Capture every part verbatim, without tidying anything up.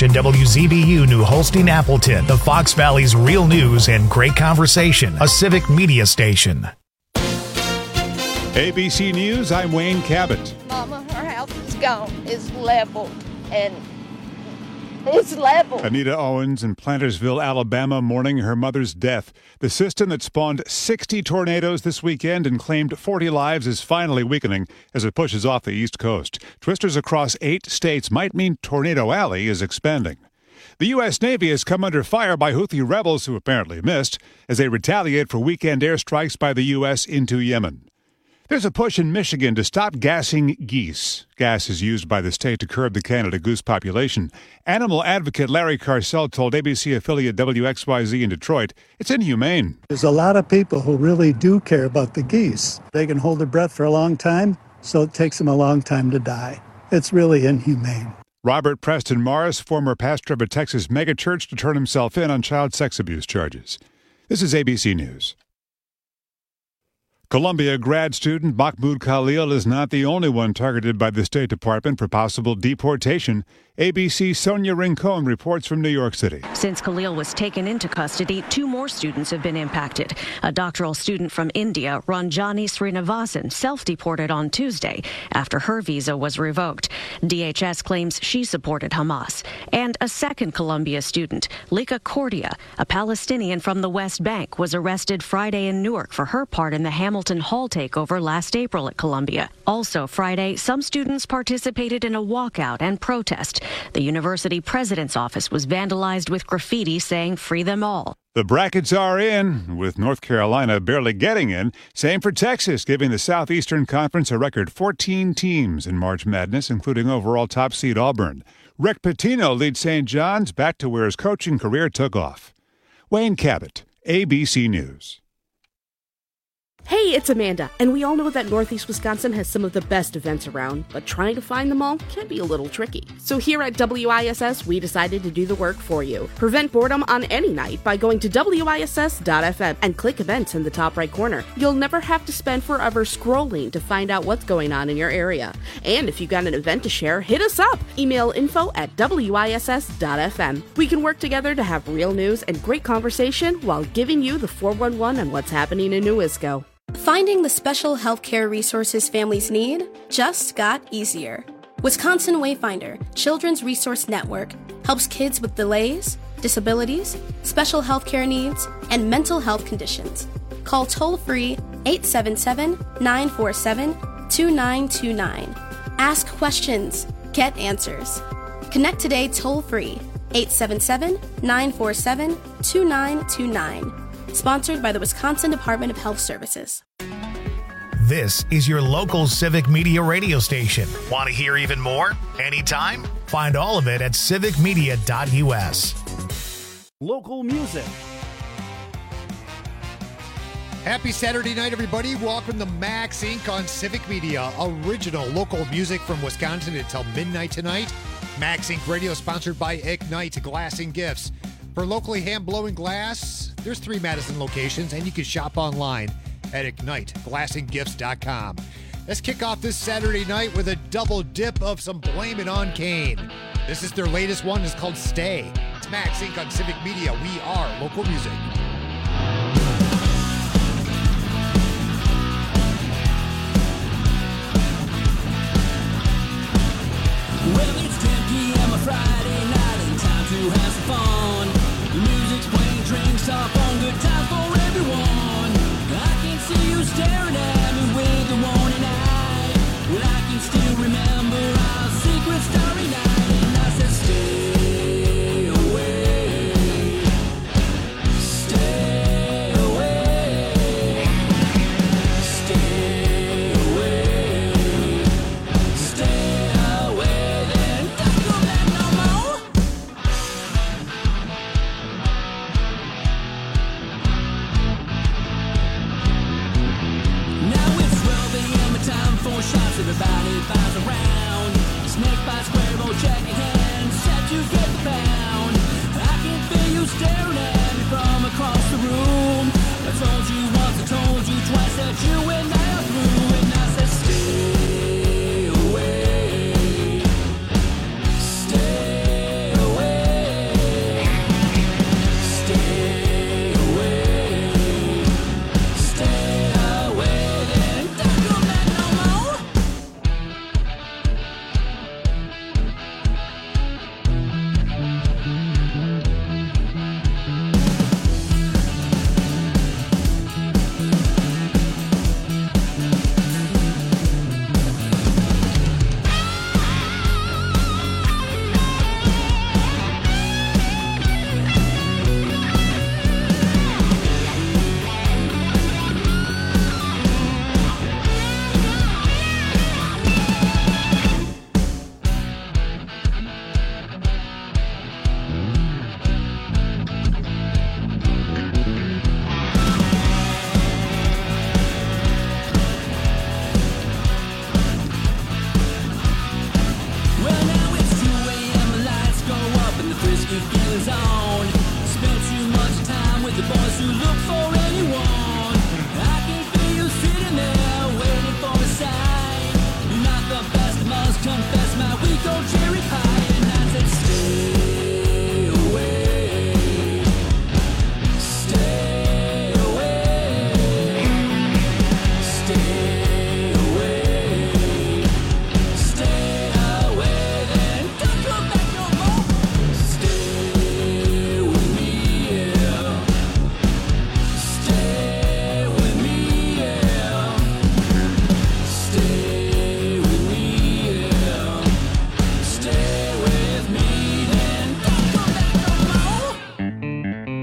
station W Z B U New Holstein Appleton, the Fox Valley's real news and great conversation, a civic media station. A B C News, I'm Wayne Cabot. Mama, her house is gone. It's leveled, and it's leveled. Anita Owens in Plantersville, Alabama, mourning her mother's death. The system that spawned sixty tornadoes this weekend and claimed forty lives is finally weakening as it pushes off the East Coast. Twisters across eight states might mean Tornado Alley is expanding. The U S. Navy has come under fire by Houthi rebels who apparently missed as they retaliate for weekend airstrikes by the U S into Yemen. There's a push in Michigan to stop gassing geese. Gas is used by the state to curb the Canada goose population. Animal advocate Larry Carcel told A B C affiliate W X Y Z in Detroit it's inhumane. There's a lot of people who really do care about the geese. They can hold their breath for a long time, so it takes them a long time to die. It's really inhumane. Robert Preston Morris, former pastor of a Texas megachurch, to turn himself in on child sex abuse charges. This is A B C News. Columbia grad student Mahmoud Khalil is not the only one targeted by the State Department for possible deportation. A B C's Sonia Rincon reports from New York City. Since Khalil was taken into custody, two more students have been impacted. A doctoral student from India, Ranjani Srinivasan, self-deported on Tuesday after her visa was revoked. D H S claims she supported Hamas. And a second Columbia student, Lika Cordia, a Palestinian from the West Bank, was arrested Friday in Newark for her part in the Hamilton Hall takeover last April at Columbia. Also Friday, some students participated in a walkout and protest. The university president's office was vandalized with graffiti saying "Free them all." The brackets are in, with North Carolina barely getting in. Same for Texas, giving the Southeastern Conference a record fourteen teams in March Madness, including overall top seed Auburn. Rick Pitino leads Saint John's back to where his coaching career took off. Wayne Cabot, A B C News. Hey, it's Amanda, and we all know that Northeast Wisconsin has some of the best events around, but trying to find them all can be a little tricky. So here at W I S S, we decided to do the work for you. Prevent boredom on any night by going to W I S S dot F M and click events in the top right corner. You'll never have to spend forever scrolling to find out what's going on in your area. And if you've got an event to share, hit us up. Email info at W I S S dot F M. We can work together to have real news and great conversation while giving you the four one one on what's happening in Newisco. Finding the special healthcare resources families need just got easier. Wisconsin Wayfinder Children's Resource Network helps kids with delays, disabilities, special healthcare needs, and mental health conditions. Call toll-free eight seven seven, nine four seven, two nine two nine. Ask questions, get answers. Connect today toll-free eight seven seven, nine four seven, two nine two nine. Sponsored by the Wisconsin Department of Health Services. This is your local civic media radio station. Want to hear even more? Anytime? Find all of it at civic media dot U S. Local music. Happy Saturday night, everybody. Welcome to Max Incorporated on Civic Media. Original local music from Wisconsin until midnight tonight. Max Incorporated Radio sponsored by Ignite Glass and Gifts. For locally hand-blowing glass, there's three Madison locations, and you can shop online at ignite glass and gifts dot com. Let's kick off this Saturday night with a double dip of some Blame It on Kane. This is their latest one. It's called Stay. It's Max Incorporated on Civic Media. We are local music. Well, it's ten p.m. a Friday night and time to have some fun. The music's playing, drinks up on, good times for everyone. I can see you staring at me with your warning eye. Well, I can still remember our secret starry night, and I said, stay away, stay away, stay away, stay away, then don't come back no more. your feelings on. Spent too much time with the boys who look for anyone. I can feel you sitting there waiting for a sign. You're not the best, I must confess, my weak old cherry pie. And I said, stay away, stay away, stay away, stay away, then don't come back no more. Stay with me, yeah. Stay with me, yeah. Stay with me, yeah. Stay with me, then don't come back no more.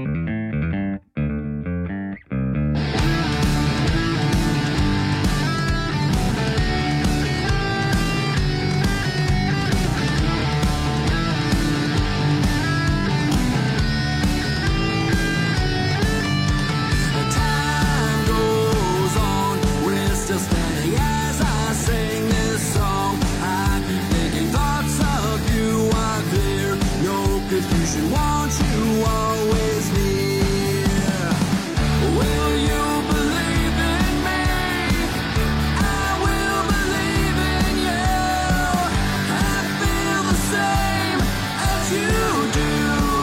The time goes on, we're still standing as I sing this song. I keep thinking thoughts of you are clear, no confusion, won't you always near? Will you believe in me? I will believe in you. I feel the same as you do.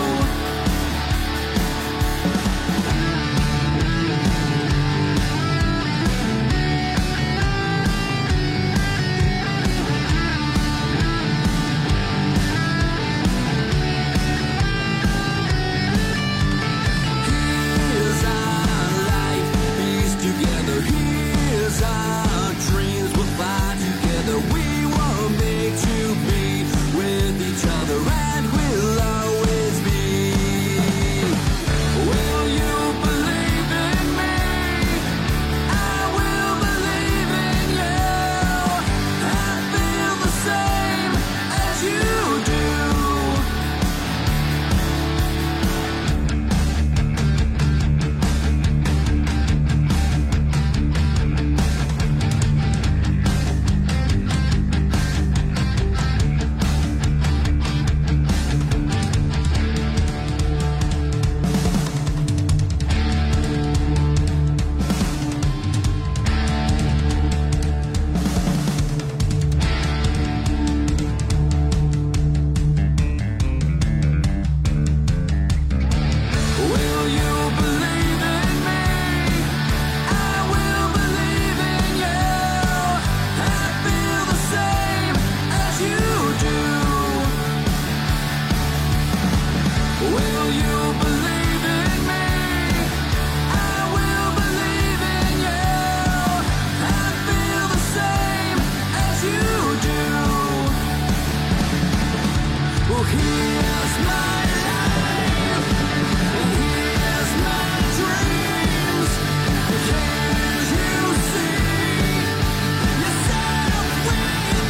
Here's our life, piece together. Here's our dreams, we'll fly together. We were made to be with each other, and we'll always be. Will you believe in me? I will believe in you. I feel the same as you do. Will you believe in me? I will believe in you. I feel the same as you do. Will you believe in me? I will believe in you. I feel the same as you do. Well, here's my life. Here's my dreams. Can't you see yourself with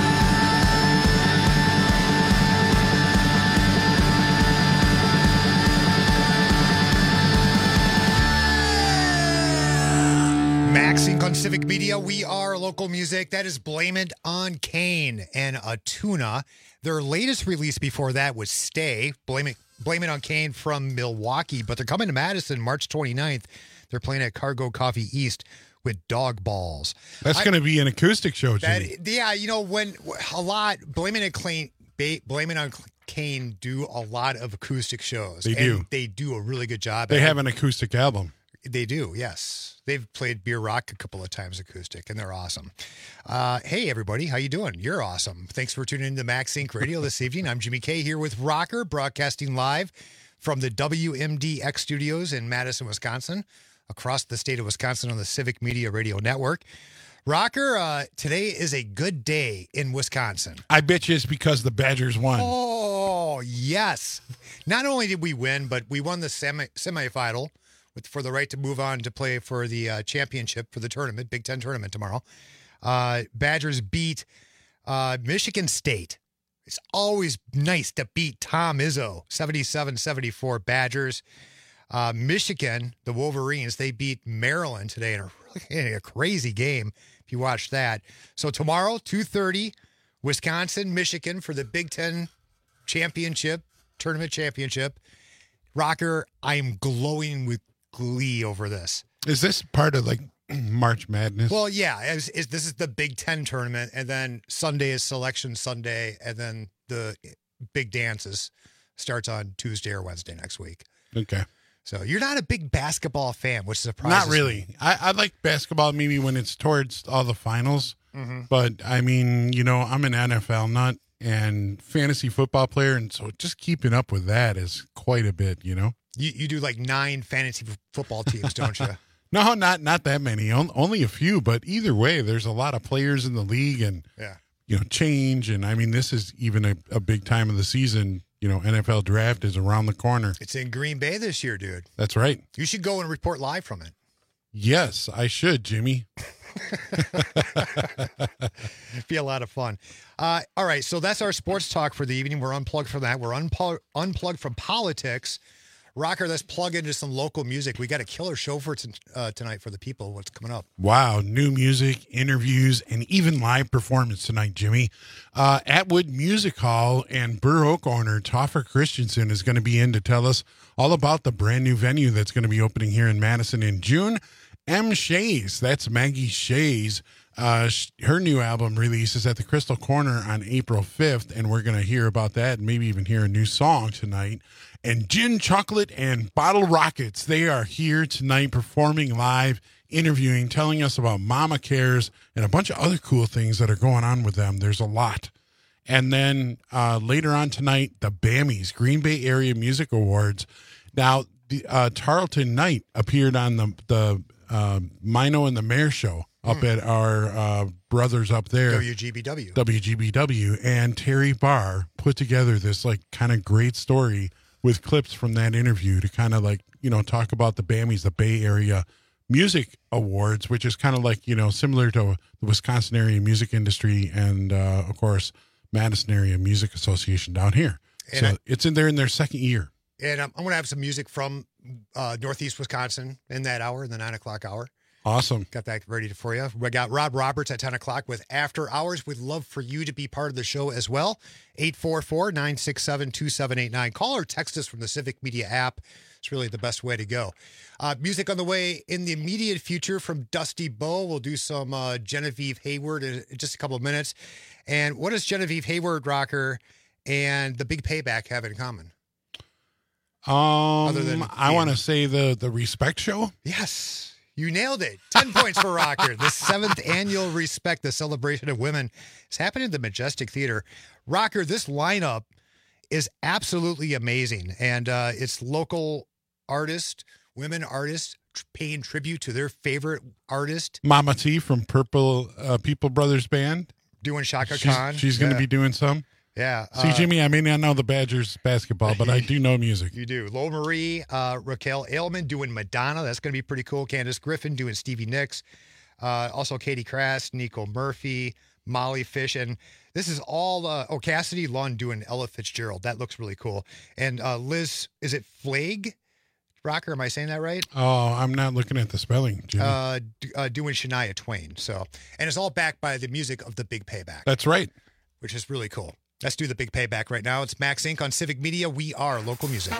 Max Inc on Civic Media. We are local music. That is Blame It on Kane and Atuna. Their latest release before that was Stay. Blame It, Blame It on Kane from Milwaukee. But they're coming to Madison March twenty-ninth. They're playing at Cargo Coffee East with Dog Balls. That's going to be an acoustic show, That, Jimmy. yeah, you know, when a lot, Blame It on Kane, Blame It on Kane do a lot of acoustic shows. They and do. They do a really good job. They at have it. an acoustic album. They do, yes. They've played Beer Rock a couple of times acoustic, and they're awesome. Uh, hey, everybody. How you doing? You're awesome. Thanks for tuning in to Max Inc Radio this evening. I'm Jimmy K here with Rocker, broadcasting live from the W M D X studios in Madison, Wisconsin, across the state of Wisconsin on the Civic Media Radio Network. Rocker, uh, today is a good day in Wisconsin. I bet you it's because the Badgers won. Oh, yes. Not only did we win, but we won the semi semifinal with for the right to move on to play for the uh, championship for the tournament, Big Ten tournament tomorrow. Uh, Badgers beat uh, Michigan State. It's always nice to beat Tom Izzo, seventy-seven seventy-four Badgers. Uh, Michigan, the Wolverines, they beat Maryland today in a, really, in a crazy game, if you watch that. So tomorrow, two thirty, Wisconsin, Michigan for the Big Ten championship tournament championship. Rocker, I'm glowing with glee over this. Is this part of like March Madness? Well, yeah. It's, it's, this is the Big Ten tournament, and then Sunday is Selection Sunday, and then the big dances starts on Tuesday or Wednesday next week. Okay. So you're not a big basketball fan, which surprises Not really. me. I, I like basketball maybe when it's towards all the finals. Mhm. But, I mean, you know, I'm an N F L nut and fantasy football player, and so just keeping up with that is quite a bit, you know? You you do like nine fantasy f- football teams, don't you? No, not not that many. On, only a few, but either way, there's a lot of players in the league and, Yeah. you know, change. And, I mean, this is even a, a big time of the season. You know, N F L draft is around the corner. It's in Green Bay this year, dude. That's right. You should go and report live from it. Yes, I should, Jimmy. Be a lot of fun. Uh, all right, so that's our sports talk for the evening. We're unplugged from that. We're unplugged unplugged from politics. Rocker, let's plug into some local music. We got a killer show for t- uh, tonight for the people. What's coming up? Wow, new music, interviews, and even live performance tonight, Jimmy. Uh, Atwood Music Hall and Burr Oak owner Toffer Christensen is going to be in to tell us all about the brand new venue that's going to be opening here in Madison in June. M. Shays, that's Maggie Shays. Uh, sh- her new album releases at the Crystal Corner on April fifth, and we're going to hear about that and maybe even hear a new song tonight. And Gin Chocolate and Bottle Rockets, they are here tonight performing live, interviewing, telling us about Mama Cares and a bunch of other cool things that are going on with them. There's a lot. And then uh, later on tonight, the BAMIs, Green Bay Area Music Awards. Now, the, uh, Tarleton Knight appeared on the, the uh, Mino and the Mayor show up mm. at our uh, brothers up there. W G B W. W G B W. And Terry Barr put together this like kind of great story with clips from that interview to kind of like, you know, talk about the BAMIs, the Bay Area Music Awards, which is kind of like, you know, similar to the Wisconsin Area Music Industry and, uh, of course, Madison Area Music Association down here. And so I, it's in there in their second year. And I'm, I'm going to have some music from uh, Northeast Wisconsin in that hour, in the nine o'clock hour. Awesome. Got that ready for you. We got Rob Roberts at ten o'clock with After Hours. We'd love for you to be part of the show as well. eight four four, nine six seven, two seven eight nine. Call or text us from the Civic Media app. It's really the best way to go. Uh, music on the way in the immediate future from Dusty Bowe. We'll do some uh, Genevieve Hayward in just a couple of minutes. And what does Genevieve Hayward, Rocker, and the Big Payback have in common? Um, Other than I want to say the, the Respect Show. Yes. You nailed it. ten points for Rocker. The seventh annual Respect, the celebration of women, is happening at the Majestic Theater. Rocker, this lineup is absolutely amazing. And uh, it's local artists, women artists, tr- paying tribute to their favorite artist. Mama T from Purple uh, People Brothers Band. Doing Shaka she's, Khan. She's going to yeah. be doing some. Yeah. See, uh, Jimmy, I may not know the Badgers basketball, but I do know music. You do. Lo Marie, uh, Raquel Ailman doing Madonna. That's going to be pretty cool. Candace Griffin doing Stevie Nicks. Uh, also Katie Crass, Nico Murphy, Molly Fish. And this is all, uh, oh, Cassidy Lund doing Ella Fitzgerald. That looks really cool. And uh, Liz, is it Flaig? Rocker, am I saying that right? Oh, I'm not looking at the spelling, Jimmy. Uh, d- uh, doing Shania Twain. So, and it's all backed by the music of the Big Payback. That's right. Which is really cool. Let's do the Big Payback right now. It's Max Incorporated on Civic Media. We are local music.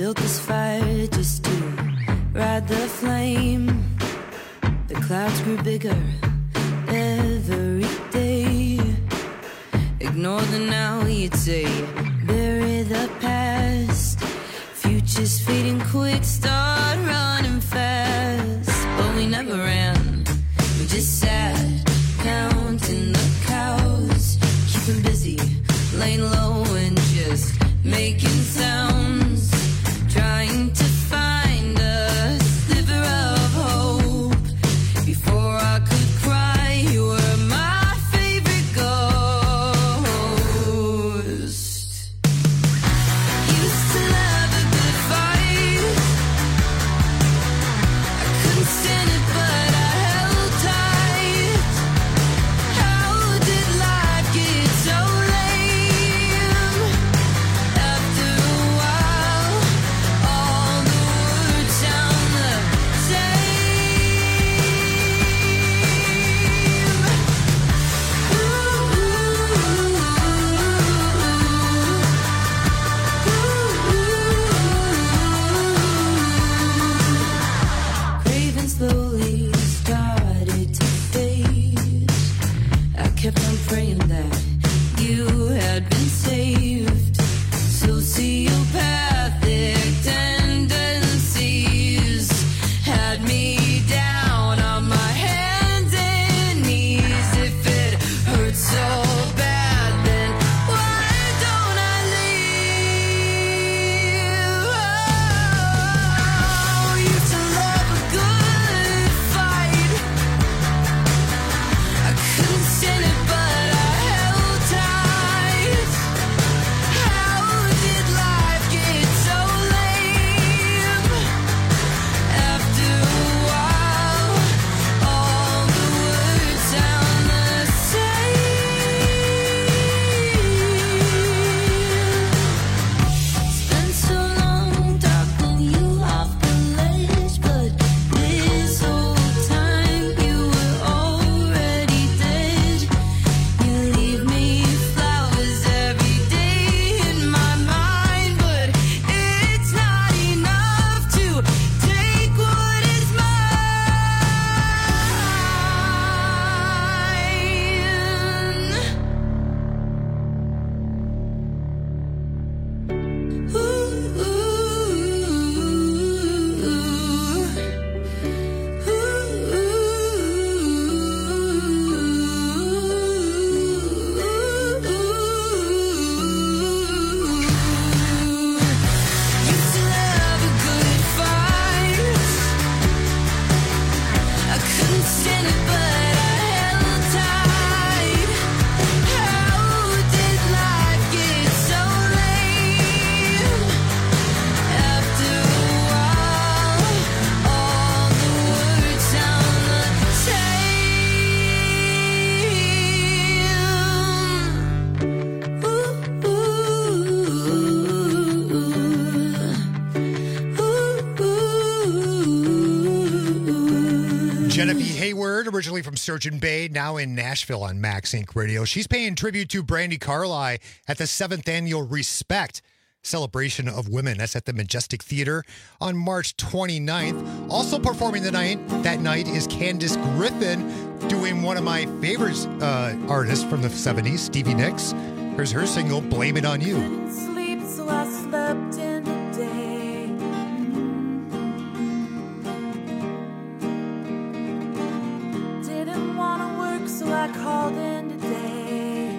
built this fire just to ride the flame. The clouds grew bigger every day. Ignore the now, you'd say. Bury the past. Future's fading quick, start running fast. But we never ran, we just sat, counting the cows. Keeping busy, laying low and just making sounds. Trying to find a sliver of hope. Before I could cry, you were my favorite ghost. Used to love a good fight. I couldn't stand it, but I held tight. How did life get so lame? After a while, all the words sound the same. Craving slowly started to fade. I kept on praying that you had been saved. Sociopathic tendencies had me down on my hands and knees. If it hurts so bad, then why don't I leave? Oh, used to love a good fight. I couldn't stand it, but I held tight. How did life get so lame? After a while, all the words sound the same. It's been so long talking you off the ledge, but this whole time you were already dead. You leave me flowers every day in my mind, but it's not enough to take what is mine. Ooh, used to love a good fight. I couldn't stand it, but I held tight. How did life get so lame? After a while, all the words sound the same. Genevieve Hayward, originally from Sturgeon Bay, now in Nashville on Max Inc Radio. She's paying tribute to Brandi Carlile at the seventh Annual Respect Celebration of Women. That's at the Majestic Theater on March twenty-ninth. Also performing the night that night is Candace Griffin, doing one of my favorite uh, artists from the seventies, Stevie Nicks. Here's her single, Blame It On You. Didn't sleep, so I slept in the day. Didn't want to work, so I called in today.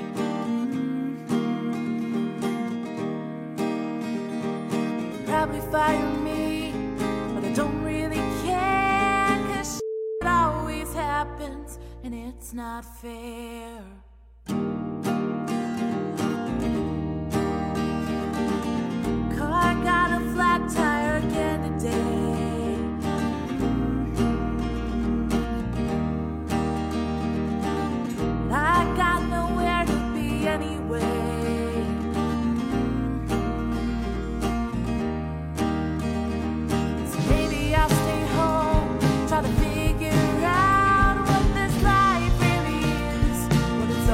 Probably fire me, but I don't really care, 'cause shit always happens, and it's not fair. Car got a flat tire again today. I got nowhere to be anyway. So maybe I'll stay home, try to figure out what this life really is, what it's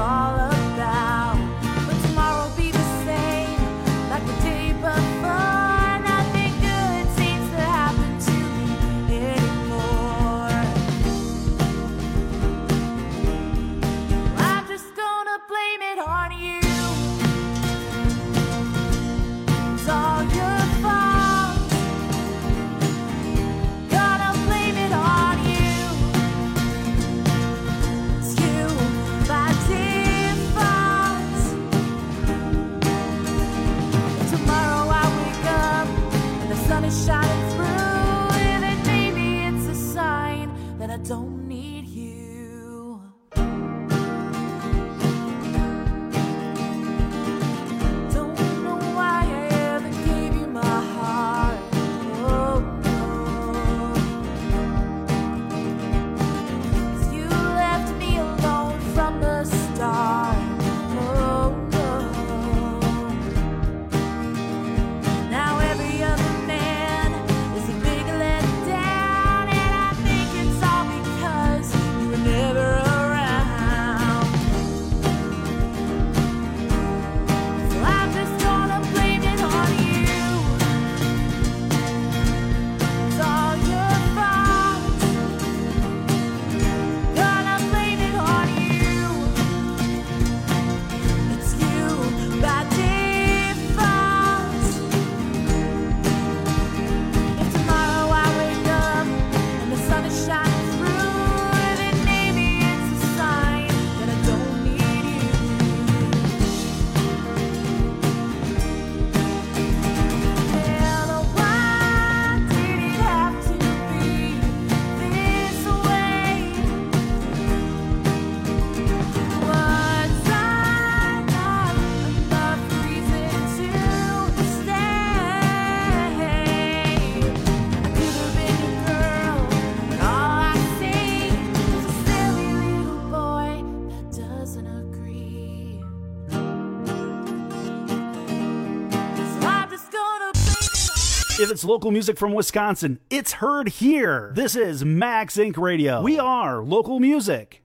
If it's local music from Wisconsin, it's heard here. This is Max Inc Radio. We are local music.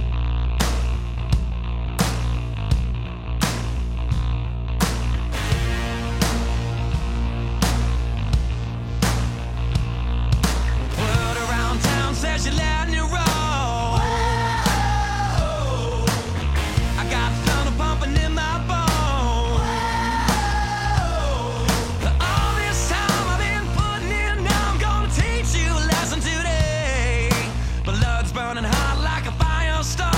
Word around town says you're letting it roll. I got thunder pumping in my bones. All this time I've been putting in, now I'm gonna teach you a lesson today. Blood's burning hot like a firestone.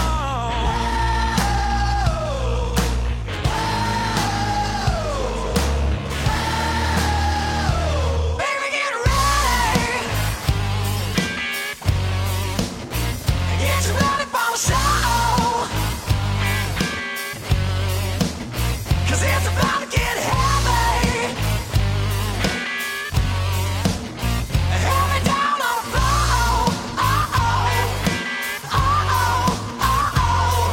Baby, get ready. Get you ready for the show. 'Cause it's about to get heavy. Heavy down on the floor. Uh-oh. Uh-oh. Uh-oh.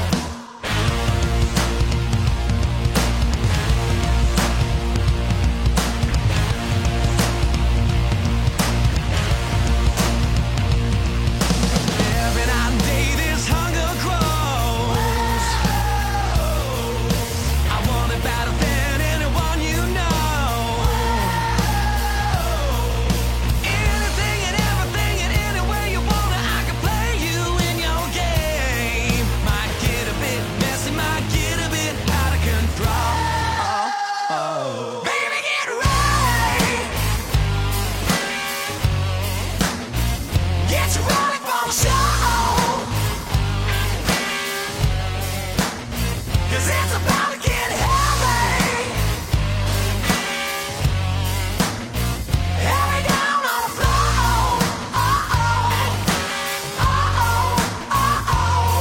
Every night and day this hunger grows. I want it better than anyone you know. Anything and everything and any way you want it, I can play you in your game. Might get a bit messy, might get a bit out of control. Baby, get ready. Get you ready for the show. 'Cause it's about to get heavy. Heavy down on the floor. Uh-oh. Uh-oh. Uh-oh.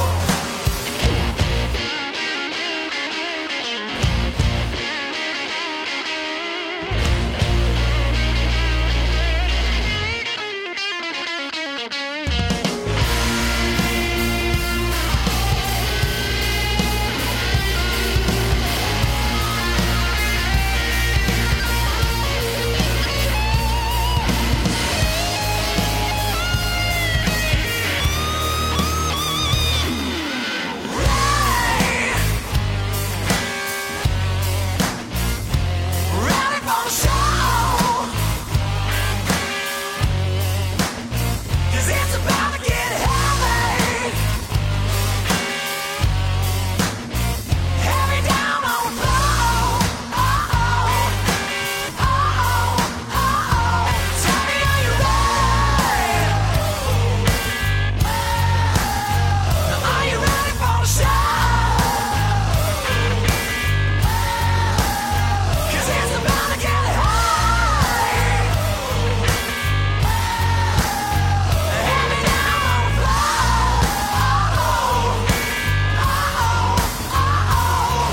Ready for the show. 'Cause it's about to get heavy. Heavy down on the floor. Uh-oh. Uh-oh. Uh-oh. Tell me, are you ready? Are you ready for the show? 'Cause it's about to get high. Heavy down on the floor. Uh-oh. Uh-oh. Uh-oh.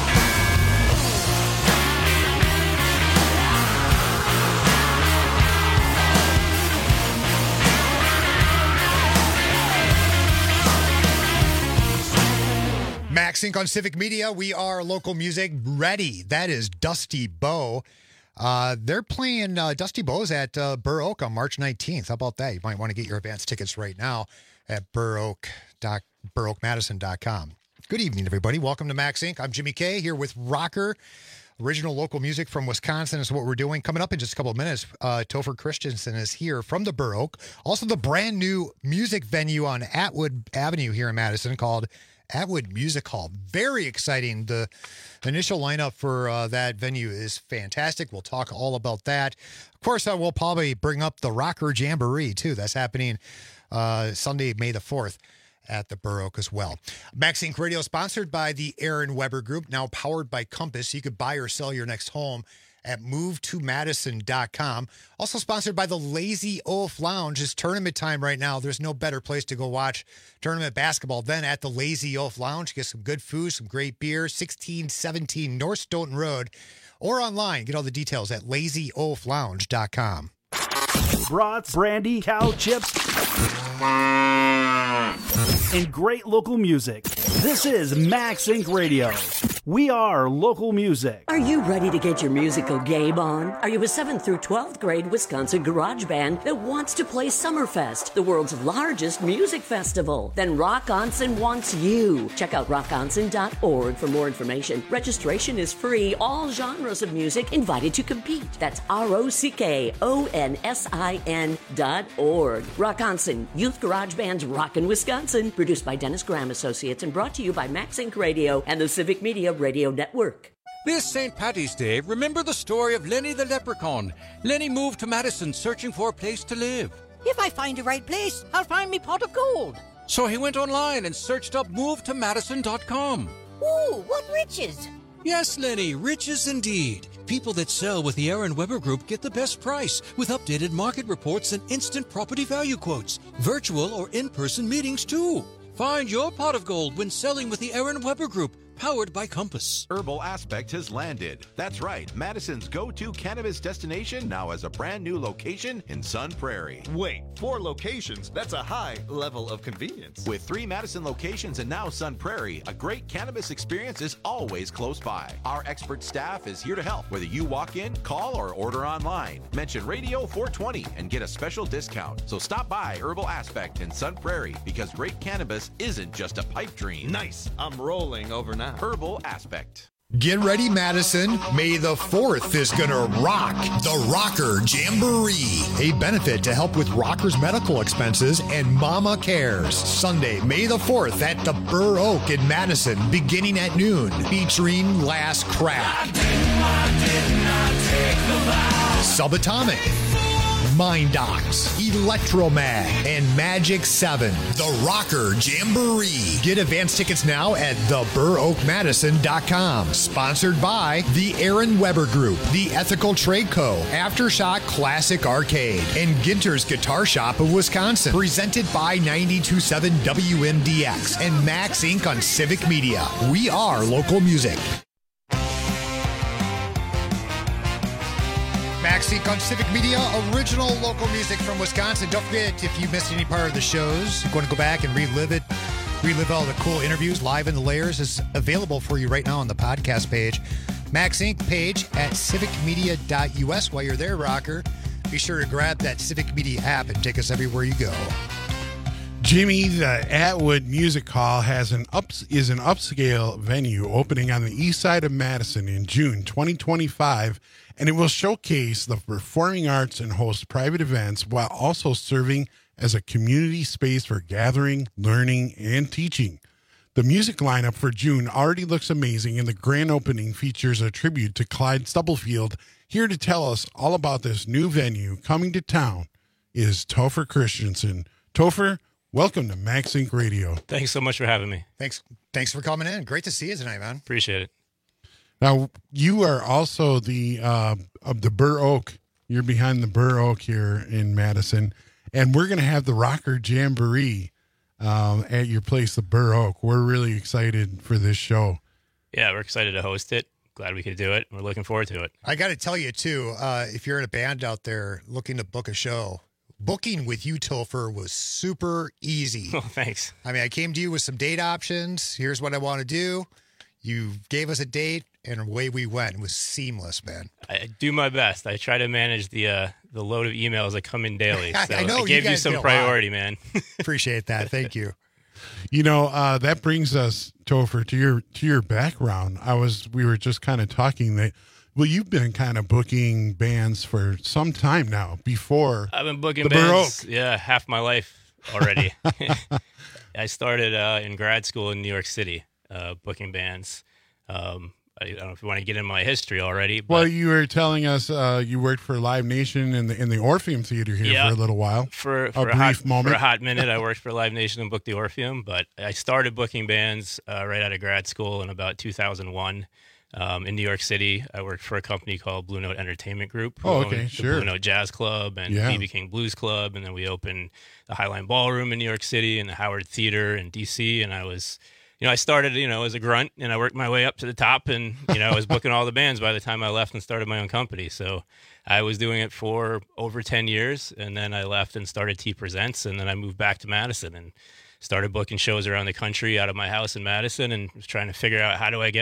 Max Inc on Civic Media. We are local music ready. That is Dusty Bow. Uh, they're playing uh, Dusty Bow's at uh, Burr Oak on March nineteenth. How about that? You might want to get your advance tickets right now at burr oak dot burr oak madison dot com. Good evening, everybody. Welcome to Max Inc. I'm Jimmy K here with Rocker. Original local music from Wisconsin is what we're doing. Coming up in just a couple of minutes, uh, Topher Christensen is here from the Burr Oak. Also, the brand new music venue on Atwood Avenue here in Madison called Atwood Music Hall. Very exciting. The initial lineup for uh, that venue is fantastic. We'll talk all about that. Of course, uh, we'll probably bring up the Rocker Jamboree, too. That's happening uh, Sunday, May the fourth. At the Burr Oak as well. Max Inc Radio sponsored by the Aaron Weber Group, now powered by Compass. You could buy or sell your next home at move to madison dot com. Also sponsored by the Lazy Oaf Lounge. It's tournament time right now. There's no better place to go watch tournament basketball than at the Lazy Oaf Lounge. Get some good food, some great beer. sixteen seventeen North Stoughton Road. Or online. Get all the details at lazy oaf lounge dot com. Brats, brandy, cow chips, and great local music. This is Max Inc Radio. We are local music. Are you ready to get your musical game on? Are you a seventh through twelfth grade Wisconsin garage band that wants to play Summerfest, the world's largest music festival? Then Rock Onsen wants you. Check out rock onsen dot org for more information. Registration is free. All genres of music invited to compete. That's R O C K O N S I N dot org. Rock Onsen, Youth Garage Band's Rockin' Wisconsin. Produced by Dennis Graham Associates and brought to you by Max Inc Radio and the Civic Media Radio Network. This Saint Patty's Day, remember the story of Lenny the Leprechaun. Lenny moved to Madison searching for a place to live. If I find the right place, I'll find me pot of gold. So he went online and searched up move to madison dot com. Ooh, what riches! Yes, Lenny, riches indeed. People that sell with the Aaron Weber Group get the best price with updated market reports and instant property value quotes. Virtual or in-person meetings, too. Find your pot of gold when selling with the Aaron Weber Group. Powered by Compass. Herbal Aspect has landed. That's right. Madison's go-to cannabis destination now has a brand new location in Sun Prairie. Wait, four locations? That's a high level of convenience. With three Madison locations and now Sun Prairie, a great cannabis experience is always close by. Our expert staff is here to help, whether you walk in, call, or order online. Mention Radio four twenty and get a special discount. So stop by Herbal Aspect in Sun Prairie because great cannabis isn't just a pipe dream. Nice. I'm rolling over now. Herbal Aspect. Get ready, Madison. May the fourth is going to rock the Rocker Jamboree, a benefit to help with rockers' medical expenses and Mama Cares. Sunday, May the fourth at the Burr Oak in Madison, beginning at noon, featuring Last Crack, Subatomic, Mind Docs, Electromag, and Magic seven. The Rocker Jamboree. Get advance tickets now at the burr oak madison dot com. Sponsored by the Aaron Weber Group, the Ethical Trade Co., Aftershock Classic Arcade, and Ginter's Guitar Shop of Wisconsin. Presented by ninety-two point seven W M D X and Max Incorporated on Civic Media. We are local music. Max Incorporated on Civic Media, original local music from Wisconsin. Don't forget, if you missed any part of the shows, you're going to go back and relive it, relive all the cool interviews live in the layers. Is available for you right now on the podcast page. Max Incorporated page at civic media dot U S. While you're there, Rocker, be sure to grab that Civic Media app and take us everywhere you go. Jimmy, the Atwood Music Hall has an ups is an upscale venue opening on the east side of Madison in June twenty twenty-five, and it will showcase the performing arts and host private events while also serving as a community space for gathering, learning, and teaching. The music lineup for June already looks amazing, and the grand opening features a tribute to Clyde Stubblefield. Here to tell us all about this new venue coming to town is Topher Christensen. Topher, welcome to Max Incorporated Radio. Thanks so much for having me. Thanks Thanks for coming in. Great to see you tonight, man. Appreciate it. Now, you are also the uh, of the Burr Oak. You're behind the Burr Oak here in Madison, and we're going to have the Rocker Jamboree um, at your place, the Burr Oak. We're really excited for this show. Yeah, we're excited to host it. Glad we could do it. We're looking forward to it. I got to tell you, too, uh, if you're in a band out there looking to book a show, booking with you, Topher, was super easy. Oh, thanks. I mean, I came to you with some date options. Here's what I want to do. You gave us a date, and away we went. It was seamless, man. I do my best. I try to manage the uh, the load of emails that come in daily. So I know. I gave you, you some priority, man. Appreciate that. Thank you. You know, uh, that brings us, Topher, to your to your background. I was we were just kind of talking that. Well, you've been kind of booking bands for some time now. Before I've been booking the bands, yeah, half my life already. I started uh, in grad school in New York City, uh, booking bands. Um, I, I don't know if you want to get in my history already. But well, you were telling us uh, you worked for Live Nation in the in the Orpheum Theater here yeah, for a little while. For, for a, a brief hot, moment. For a hot minute, I worked for Live Nation and booked the Orpheum. But I started booking bands uh, right out of grad school in about two thousand one. Um, in New York City, I worked for a company called Blue Note Entertainment Group. Oh, okay, the sure. Blue Note Jazz Club and yeah. B B King Blues Club, and then we opened the Highline Ballroom in New York City and the Howard Theater in D C. And I was, you know, I started, you know, as a grunt, and I worked my way up to the top, and you know, I was booking all the bands by the time I left and started my own company. So I was doing it for over ten years, and then I left and started T Presents, and then I moved back to Madison and started booking shows around the country out of my house in Madison, and was trying to figure out how do I get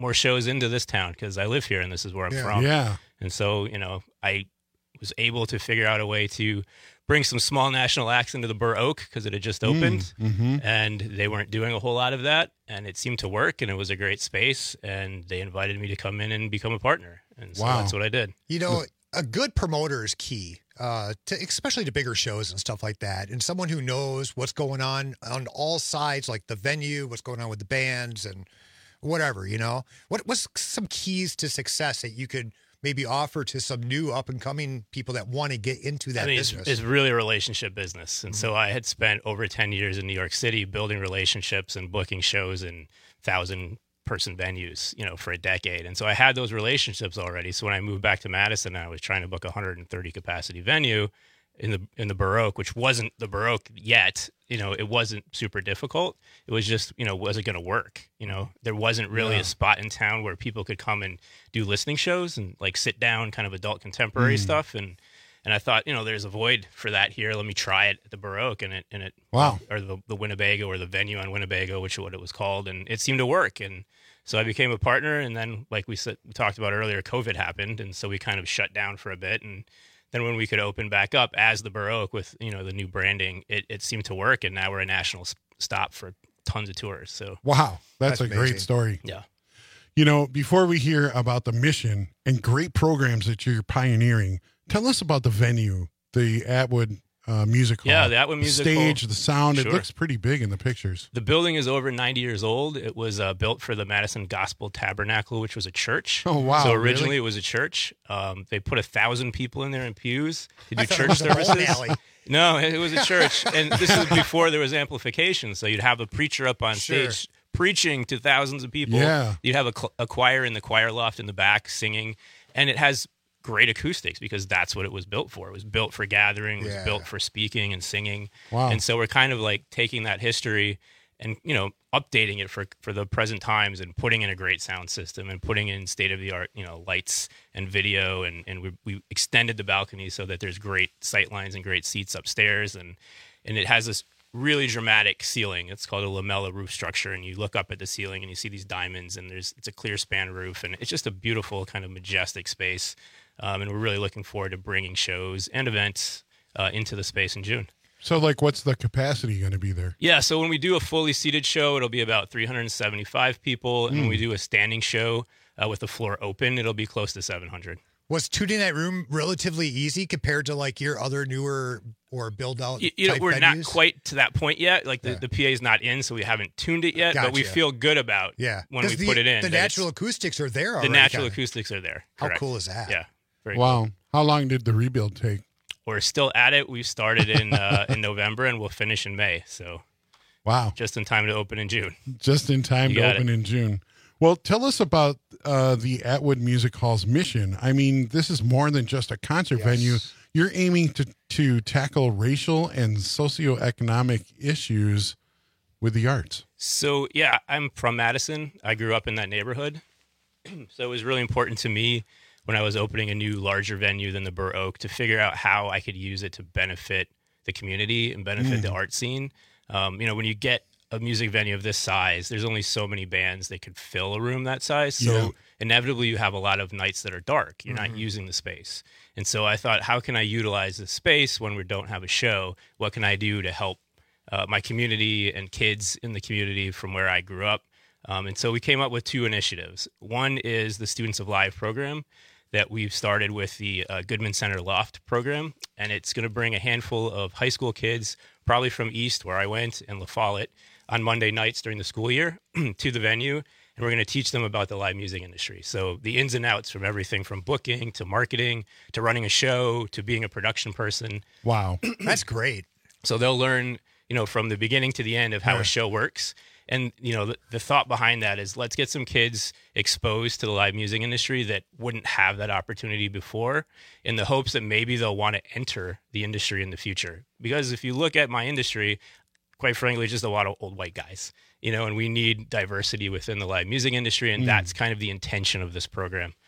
more shows into this town because I live here and this is where I'm Yeah. from. Yeah. And so, you know, I was able to figure out a way to bring some small national acts into the Burr Oak because it had just opened Mm, mhm. and they weren't doing a whole lot of that. And it seemed to work and it was a great space. And they invited me to come in and become a partner. And so Wow. that's what I did. You know, a good promoter is key, uh, to, especially to bigger shows and stuff like that. And someone who knows what's going on on all sides, like the venue, what's going on with the bands and whatever, you know? What What's some keys to success that you could maybe offer to some new up-and-coming people that want to get into that I mean, it's, business? it's really a relationship business. And so I had spent over ten years in New York City building relationships and booking shows in thousand person venues, you know, for a decade. And so I had those relationships already. So when I moved back to Madison, I was trying to book a one hundred thirty capacity venue in the in the Baroque, which wasn't the Baroque yet. You know, it wasn't super difficult. It was just, you know, was it going to work? You know, there wasn't really Yeah. a spot in town where people could come and do listening shows and like sit down kind of adult contemporary Mm. stuff. And and I thought, you know, there's a void for that here. Let me try it at the Baroque and it and it Wow. or the the Winnebago or the venue on Winnebago, which is what it was called, and it seemed to work. And so I became a partner, and then like we said, we talked about earlier, COVID happened, and so we kind of shut down for a bit. And then when we could open back up as the Baroque with, you know, the new branding, it, it seemed to work, and now we're a national s- stop for tons of tours. So Wow, that's, That's a amazing. great story. Yeah. You know, before we hear about the mission and great programs that you're pioneering, tell us about the venue, the Atwood uh, Music Hall. Yeah, the Atwood Music Hall. stage, the sound. It Sure. looks pretty big in the pictures. The building is over ninety years old. It was uh, built for the Madison Gospel Tabernacle, which was a church. Oh, wow, So originally really? it was a church. Um, they put a thousand people in there in pews to do I thought it church was a bowling services. alley. No, it was a church. And this is before there was amplification. So you'd have a preacher up on Sure. stage preaching to thousands of people. Yeah. You'd have a, cl- a choir in the choir loft in the back singing. And it has great acoustics because that's what it was built for. It was built for gathering, it was Yeah. built for speaking and singing. Wow. And so we're kind of like taking that history and, you know, updating it for for the present times and putting in a great sound system and putting in state of the art, you know, lights and video, and and we we extended the balcony so that there's great sight lines and great seats upstairs, and and it has this really dramatic ceiling. It's called a lamella roof structure, and you look up at the ceiling and you see these diamonds, and there's it's a clear span roof, and it's just a beautiful kind of majestic space. Um, and we're really looking forward to bringing shows and events uh, into the space in June. So, like, what's the capacity going to be there? Yeah, so when we do a fully seated show, it'll be about three hundred seventy-five people. And when Mm. we do a standing show uh, with the floor open, it'll be close to seven hundred. Was tuning that room relatively easy compared to like your other newer or build out? You, you know, type we're not venues? quite to that point yet. Like the, Yeah. the P A is not in, so we haven't tuned it yet. But we Gotcha. feel good about Yeah, when we 'Cause the, put it in. The that it's- natural acoustics are there. the Already, natural kinda. acoustics are there. How Correct. cool is that? Yeah. Very Wow. cool. How long did the rebuild take? We're still at it. We started in uh, in November and we'll finish in May. So Wow. just in time to open in June. Just in time You to got open it. in June. Well, tell us about uh, the Atwood Music Hall's mission. I mean, this is more than just a concert Yes. venue. You're aiming to, to tackle racial and socioeconomic issues with the arts. So yeah, I'm from Madison. I grew up in that neighborhood. So it was really important to me when I was opening a new larger venue than the Burr Oak to figure out how I could use it to benefit the community and benefit Mm. the art scene. Um, you know, when you get a music venue of this size, there's only so many bands that could fill a room that size. So Yeah. inevitably you have a lot of nights that are dark. You're Mhm. not using the space. And so I thought, how can I utilize this space when we don't have a show? What can I do to help uh, my community and kids in the community from where I grew up? Um, and so we came up with two initiatives. One is the Students of Live program that we've started with the uh, Goodman Center Loft program. And it's going to bring a handful of high school kids, probably from East, where I went, and La Follette, on Monday nights during the school year to the venue. And we're going to teach them about the live music industry. So the ins and outs from everything from booking to marketing to running a show to being a production person. Wow. That's great. So they'll learn, you know, from the beginning to the end of how Yeah. a show works. And, you know, the, the thought behind that is let's get some kids exposed to the live music industry that wouldn't have that opportunity before, in the hopes that maybe they'll want to enter the industry in the future. Because if you look at my industry, quite frankly, just a lot of old white guys, you know, and we need diversity within the live music industry. And Mm. that's kind of the intention of this program.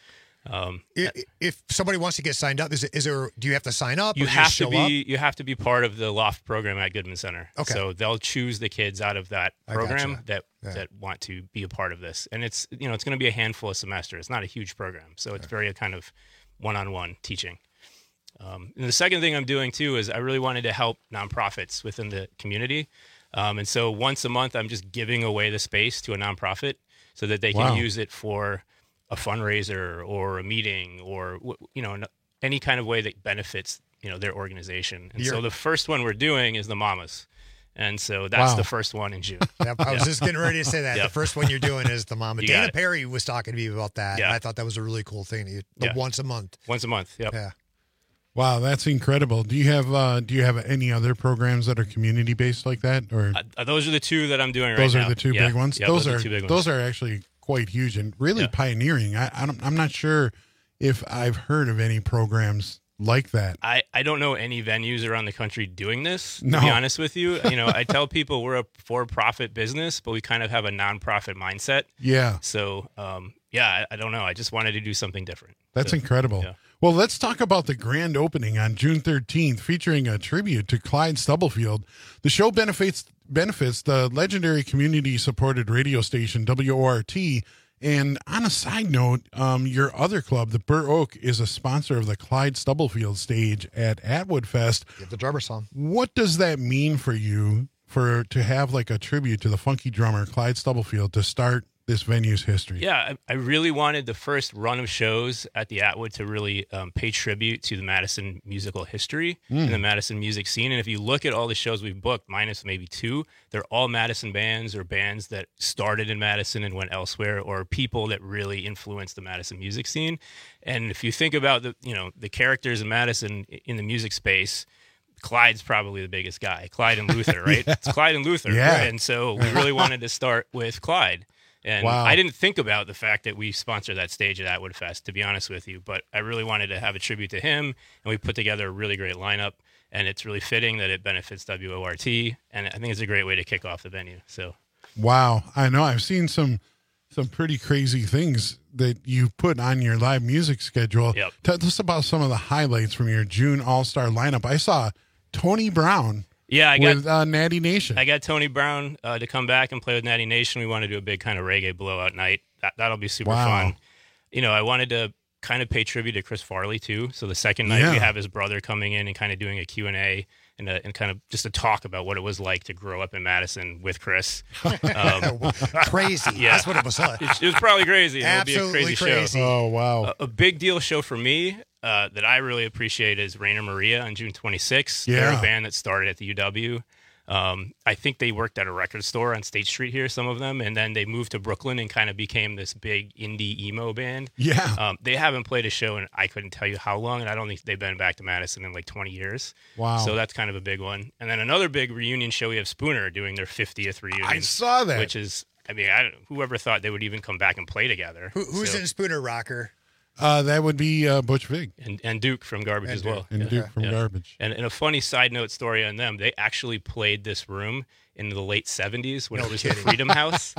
Um, if, if somebody wants to get signed up, is, it, is there? Do you have to sign up? You or have just to show be up? you have to be part of the Loft program at Goodman Center. Okay. So they'll choose the kids out of that I program gotcha. that Yeah. that want to be a part of this. And it's you know it's going to be a handful of semesters. It's not a huge program, so it's very kind of one-on-one teaching. Um, and the second thing I'm doing too is I really wanted to help nonprofits within the community. Um, and so once a month, I'm just giving away the space to a nonprofit so that they can Wow. use it for a fundraiser or a meeting or you know any kind of way that benefits you know their organization. And You're- so the first one we're doing is the Mamas, and so that's Wow. the first one in June. Yep, I was Yeah. just getting ready to say that. Yep. The first one you're doing is the Mama. You got Dana it. Perry was talking to me about that. Yeah. And I thought that was a really cool thing. You- The Yeah. once a month. Once a month. Yep. Yeah. Wow, that's incredible. Do you have uh, do you have any other programs that are community based like that, or Uh, those are the two that I'm doing right those now. are the two Yeah. big ones? Yeah, those, those are the two big ones. those are actually quite huge and really Yeah. pioneering. I, I don't, I'm not sure if I've heard of any programs like that. I, I don't know any venues around the country doing this, to No. be honest with you. You know, I tell people we're a for-profit business, but we kind of have a non-profit mindset. Yeah. So, um, yeah, I, I don't know. I just wanted to do something different. That's So, incredible. yeah. Well, let's talk about the grand opening on June thirteenth, featuring a tribute to Clyde Stubblefield. The show benefits benefits the legendary community-supported radio station W O R T. And on a side note, um, your other club, the Burr Oak, is a sponsor of the Clyde Stubblefield stage at Atwood Fest. Give the drummer song. What does that mean for you for to have like a tribute to the funky drummer Clyde Stubblefield to start this venue's history? Yeah, I, I really wanted the first run of shows at the Atwood to really um, pay tribute to the Madison musical history Mm. and the Madison music scene. And if you look at all the shows we've booked, minus maybe two, they're all Madison bands or bands that started in Madison and went elsewhere, or people that really influenced the Madison music scene. And if you think about the you know the characters in Madison in the music space, Clyde's probably the biggest guy. Clyde and Luther, right? Yeah. It's Clyde and Luther. Yeah. And so we really wanted to start with Clyde. And Wow. I didn't think about the fact that we sponsor that stage at Atwood Fest, to be honest with you, but I really wanted to have a tribute to him, and we put together a really great lineup, and it's really fitting that it benefits W O R T, and I think it's a great way to kick off the venue. So, Wow, I know. I've seen some some pretty crazy things that you put on your live music schedule. Yep. Tell us about some of the highlights from your June All Star lineup. I saw Tony Brown. yeah, I got with uh, Natty Nation. I got Tony Brown uh, to come back and play with Natty Nation. We want to do a big kind of reggae blowout night. That, that'll be super Wow. fun. You know, I wanted to kind of pay tribute to Chris Farley, too. So the second night, we Yeah. have his brother coming in and kind of doing a Q and A and, uh, and kind of just a talk about what it was like to grow up in Madison with Chris. Um, Crazy. Yeah. That's what it was like. It, it was probably crazy. It'll be a Absolutely crazy, crazy. show. Oh, wow. A, a big deal show for me uh, that I really appreciate is Rainer Maria on June twenty-sixth. They're Yeah. a band that started at the U W. Um, I think they worked at a record store on State Street here, some of them, and then they moved to Brooklyn and kind of became this big indie emo band. Yeah. Um, they haven't played a show in I couldn't tell you how long, and I don't think they've been back to Madison in like twenty years. Wow. So that's kind of a big one. And then another big reunion show, we have Spooner doing their fiftieth reunion. I saw that. Which is, I mean, I don't, whoever thought they would even come back and play together. Who, who's So- in Spooner Rocker? Uh, that would be uh, Butch Vig. and, and Duke from Garbage And as well. Duke. And Yeah. Duke from Yeah. Garbage. And, and a funny side note story on them, they actually played this room in the late seventies when No it was kidding. the Freedom House.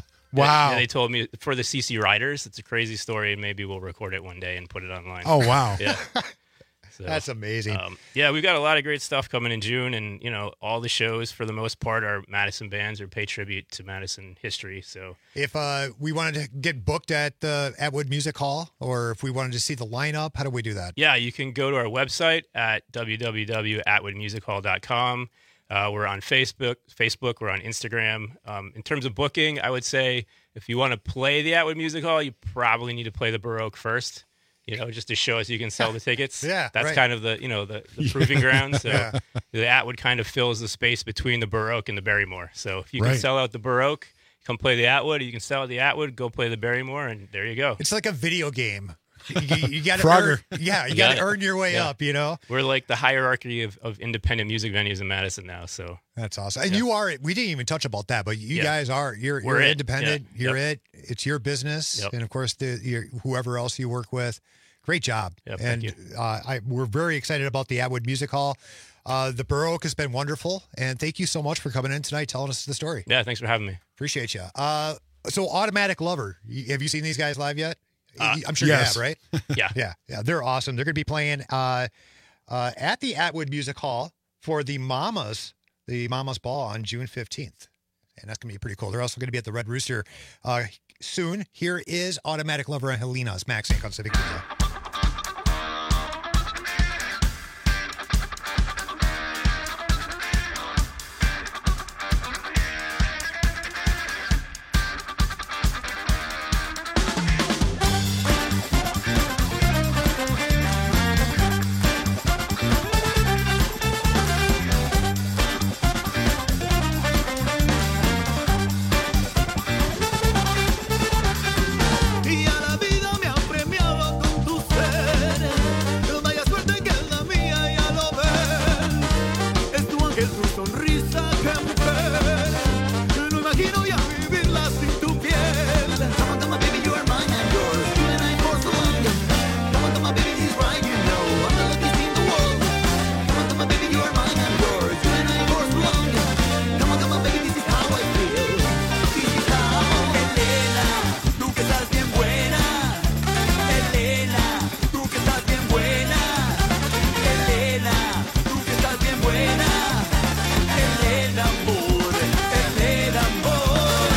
Wow. And, and they told me for the C C Riders, it's a crazy story, and maybe we'll record it one day and put it online. Oh, wow. Yeah. So, That's amazing. um, yeah, we've got a lot of great stuff coming in June, and you know, all the shows for the most part are Madison bands or pay tribute to Madison history. So If uh, we wanted to get booked at the Atwood Music Hall, or if we wanted to see the lineup, how do we do that? yeah, you can go to our website at w w w dot atwood music hall dot com. Uh, we're on Facebook. Facebook. We're on Instagram. Um, in terms of booking, I would say if you want to play the Atwood Music Hall, you probably need to play the Baroque first. You know, just to show us you can sell the tickets. Yeah, that's right. kind of the you know the, the proving ground. So Yeah. the Atwood kind of fills the space between the Baroque and the Barrymore. So if you can Right. sell out the Baroque, come play the Atwood. You can sell out the Atwood, go play the Barrymore, and there you go. It's like a video game. You, you got to Frogger. earn, yeah, you You got got to it. earn your way Yeah. up. You know, We're like the hierarchy of, of independent music venues in Madison now. So that's awesome. And you are. We didn't even touch about that, but you Yeah. guys are. You're, We're you're it. independent. Yeah. You're Yep. it. It's your business, Yep. and of course, the your, whoever else you work with. Great job. Yep, and thank you. Uh, I, we're very excited about the Atwood Music Hall. Uh, the Baroque has been wonderful, and thank you so much for coming in tonight, telling us the story. yeah, thanks for having me. Appreciate you. Uh, so, Automatic Lover. You- Have you seen these guys live yet? Uh, I'm sure yes. you have, right? Yeah. Yeah. Yeah. They're awesome. They're going to be playing uh, uh, at the Atwood Music Hall for the Mamas, the Mamas Ball on June fifteenth. And that's going to be pretty cool. They're also going to be at the Red Rooster uh, soon. Here is Automatic Lover and Helena's Max Inc on Civic Media. Y a la vida me ha premiado con tu ser. Vaya suerte que es la mía ya lo ves. Es tu ángel, tu sonrisa, qué mujer. No imagino ya vivirla sin tu piel. Come on, come on, baby, you are mine and yours. You and I for so long. Come on, come on, baby, he's right, you know. I'm the luckiest in the world. Come on, come on, baby, you are mine and yours. You and I for so long. Come on, come on, baby, this is how I feel. This is how. Elena, tú que estás bien buena. Elena, tú que estás bien buena. Elena, tú que estás bien buena. Elena, amor, Elena, amor.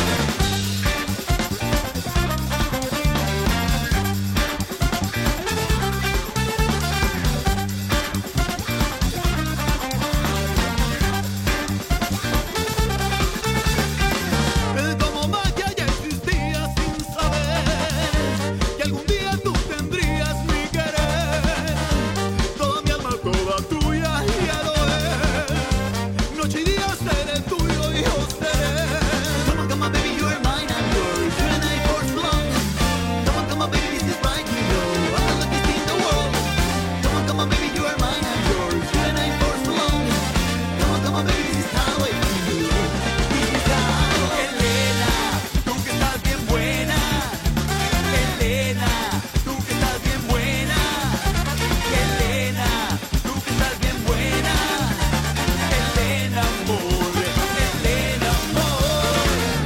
Como magia ya existía sin saber que algún día tú tendrías mi querer. Toda mi alma, toda tuya, ya lo es. Noche y día seré tuyo y yo seré. Come on, come on, baby, you are mine and yours. You and I for so long. Come on, come on, baby, this is right, you know. I'm the luckiest in the world. Come on, come on, baby, you are mine and yours. You and I for so long. Come on, come on, baby, this is how I feel. This is how. Elena, tú que estás bien buena. Elena, tú que estás bien buena. Elena, tú que estás bien buena. Elena, amor, Elena, amor.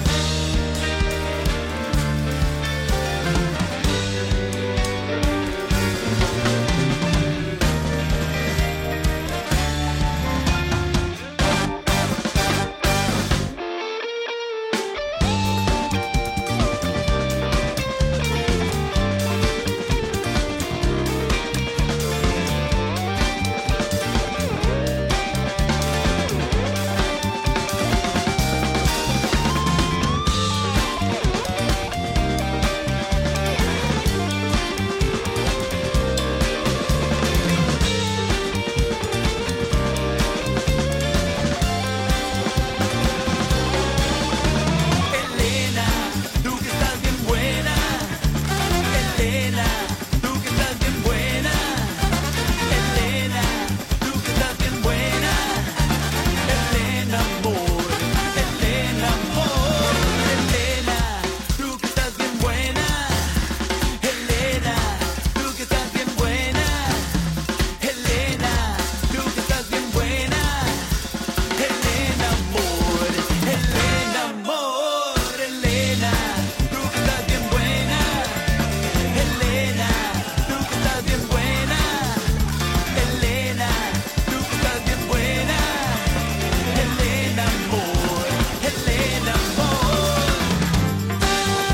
Elena, tú que estás bien buena. Elena, tú que estás bien buena. Elena, tú que estás bien buena. Elena, amor, Elena, amor. Elena, tú que estás bien buena. Elena, tú que estás bien buena. Elena, tú que estás bien buena. Elena, amor, Elena, amor. Elena, tú que estás bien buena. Elena, tú que estás bien buena. Elena, tú que estás bien buena. Elena, amor, Elena, amor.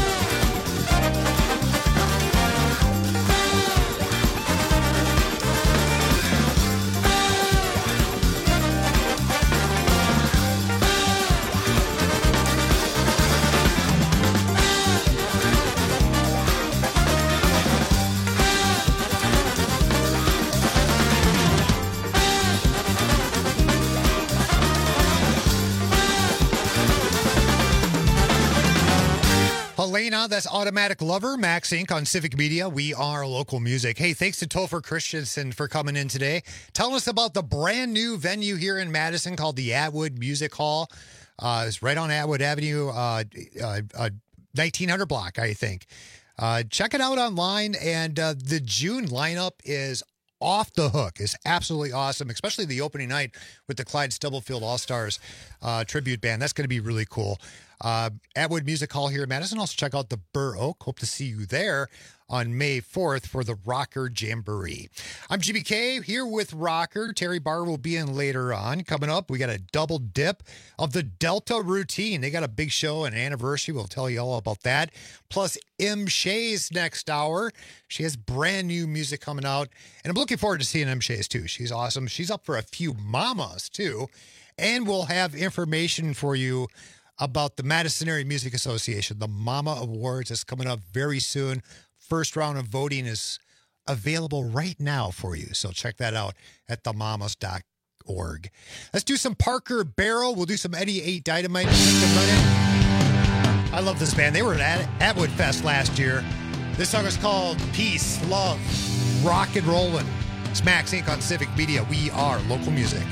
Helena, that's Automatic Lover, Max Incorporated on Civic Media. We are local music. Hey, thanks to Topher Christensen for coming in today. Telling us about the brand new venue here in Madison called the Atwood Music Hall. Uh, it's right on Atwood Avenue, uh, uh, uh, nineteen hundred block, I think. Uh, check it out online. And uh, the June lineup is off the hook. It's absolutely awesome, especially the opening night with the Clyde Stubblefield All-Stars uh, tribute band. That's going to be really cool. uh, Atwood Music Hall here in Madison. Also check out the Burr Oak. Hope to see you there on May fourth for the Rocker Jamboree. I'm G B K here with Rocker. Terry Barr will be in later on. Coming up, we got a double dip of the Delta Routine. They got a big show, an anniversary. We'll tell you all about that. Plus, M. Shays next hour. She has brand new music coming out, and I'm looking forward to seeing M. Shays too. She's awesome. She's up for a few mamas too, and we'll have information for you about the Madison Area Music Association. The Mama Awards is coming up very soon. First round of voting is available right now for you. So check that out at the mamas dot org. Let's do some Parker Barrow. We'll do some Eddie eight Dynamite in just a minute. I love this band. They were at Atwood Fest last year. This song is called Peace, Love, Rock and Rollin'. It's Max Incorporated on Civic Media. We are local music.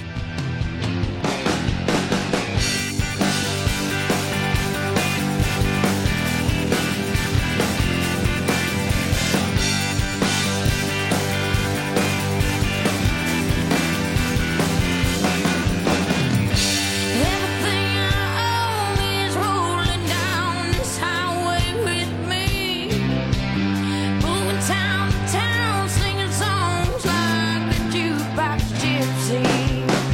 Town to town, singing songs like a jukebox gypsy.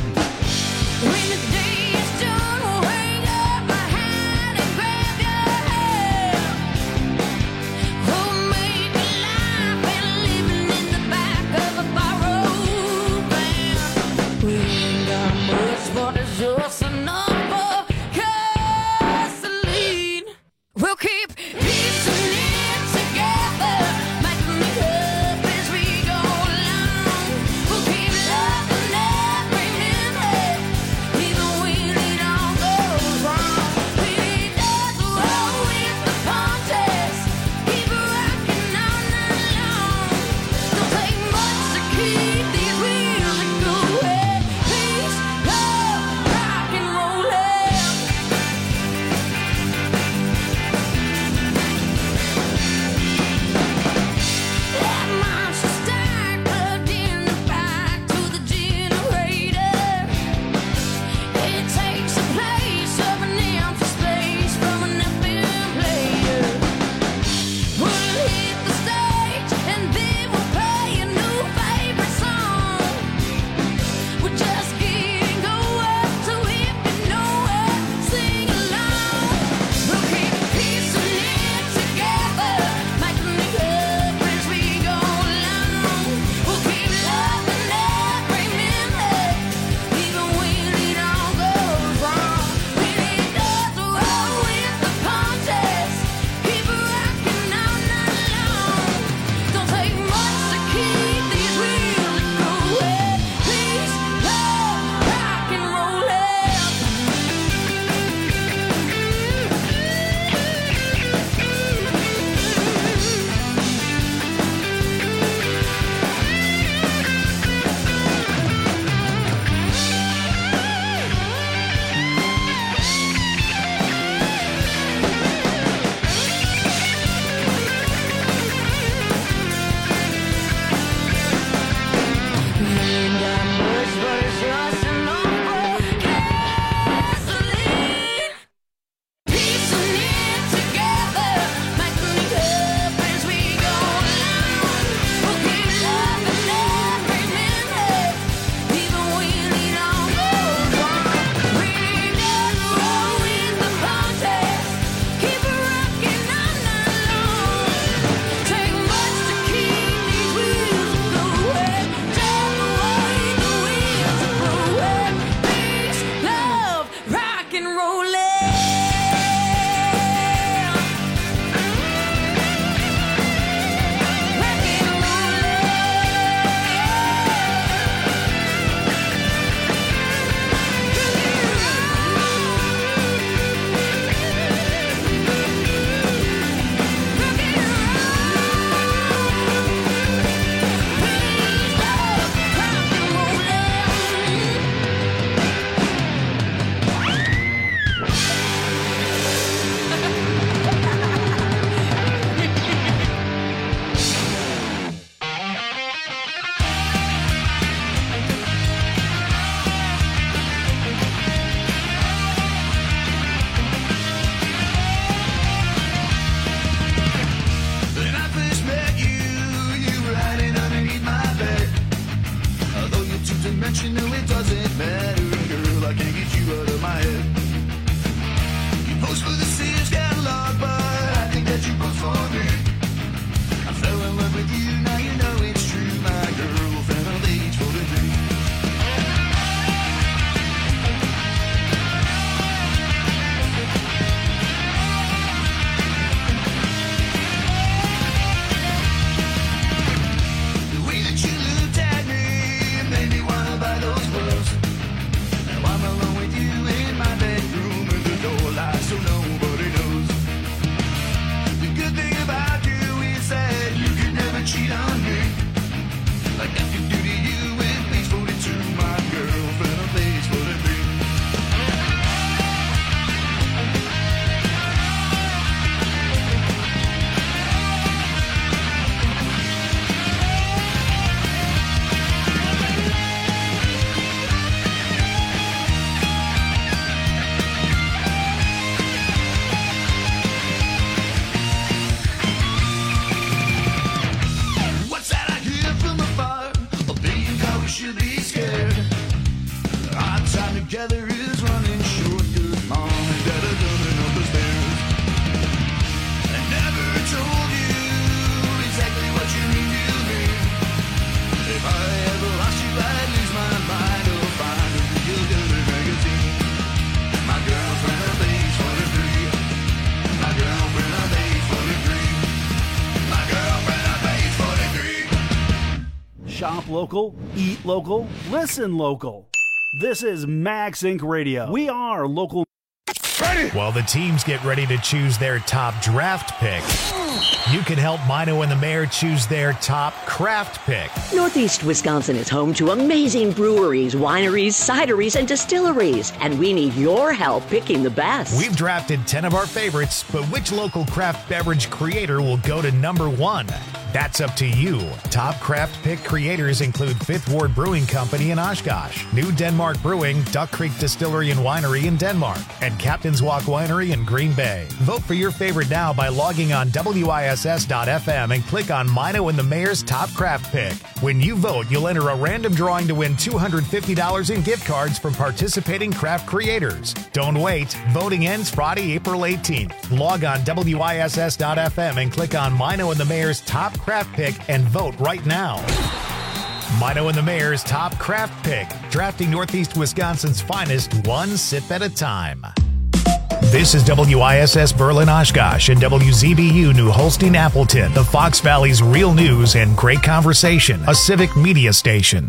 Shop local, eat local, listen local. This is Max Incorporated. Radio. We are local. While the teams get ready to choose their top draft pick, you can help Mino and the Mayor choose their top craft pick. Northeast Wisconsin is home to amazing breweries, wineries, cideries, and distilleries, and we need your help picking the best. We've drafted ten of our favorites, but which local craft beverage creator will go to number one? That's up to you. Top craft pick creators include Fifth Ward Brewing Company in Oshkosh, New Denmark Brewing, Duck Creek Distillery and Winery in Denmark, and Captain's Walk Winery in Green Bay. Vote for your favorite now by logging on W I S S dot F M and click on Mino and the Mayor's Top Craft Pick. When you vote, you'll enter a random drawing to win two hundred fifty dollars in gift cards from participating craft creators. Don't wait. Voting ends Friday, April eighteenth. Log on W I S S dot F M and click on Mino and the Mayor's Top Craft Pick and vote right now. Mino and the Mayor's Top Craft Pick, drafting Northeast Wisconsin's finest one sip at a time. This is W I S S Berlin Oshkosh and W Z B U New Holstein Appleton, the Fox Valley's real news and great conversation, a civic media station.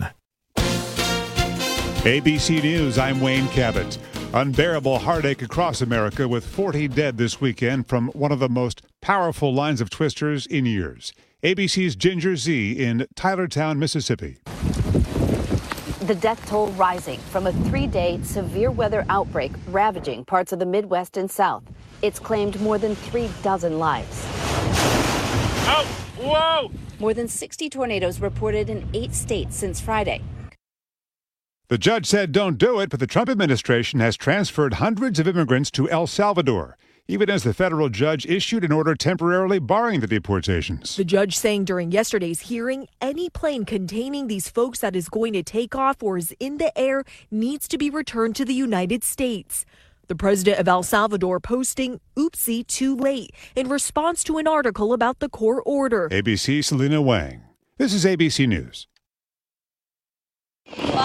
A B C News, I'm Wayne Cabot. Unbearable heartache across America with forty dead this weekend from one of the most powerful lines of twisters in years. A B C's Ginger Z in Tylertown, Mississippi. The death toll rising from a three-day severe weather outbreak ravaging parts of the Midwest and South. It's claimed more than three dozen lives. Oh, whoa! More than sixty tornadoes reported in eight states since Friday. The judge said don't do it, but the Trump administration has transferred hundreds of immigrants to El Salvador, even as the federal judge issued an order temporarily barring the deportations. The judge saying during yesterday's hearing, any plane containing these folks that is going to take off or is in the air needs to be returned to the United States. The president of El Salvador posting, oopsie, too late, in response to an article about the court order. A B C's Selena Wang. This is A B C News.